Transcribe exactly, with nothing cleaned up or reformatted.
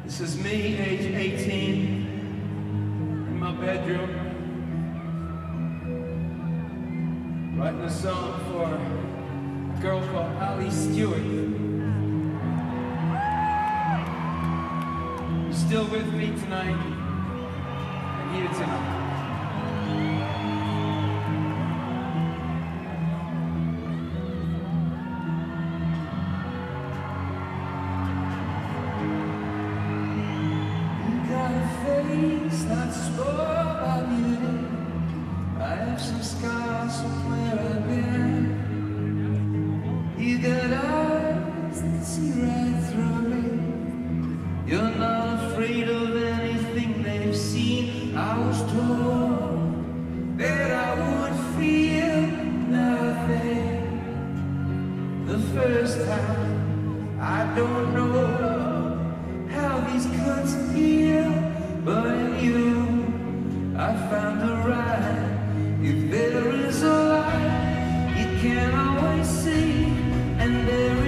This is me, age eighteen, in my bedroom, writing a song for a girl called Ali Stewart. You're still with me tonight, and here tonight. Face not spoiled by beauty. I have some scars from where I've been. You got eyes that see right through me. You're not afraid of anything they've seen. I was told that I would feel nothing the first time. I don't know how these cuts heal, but in you, I found a right. If there is a light, you can always see, and there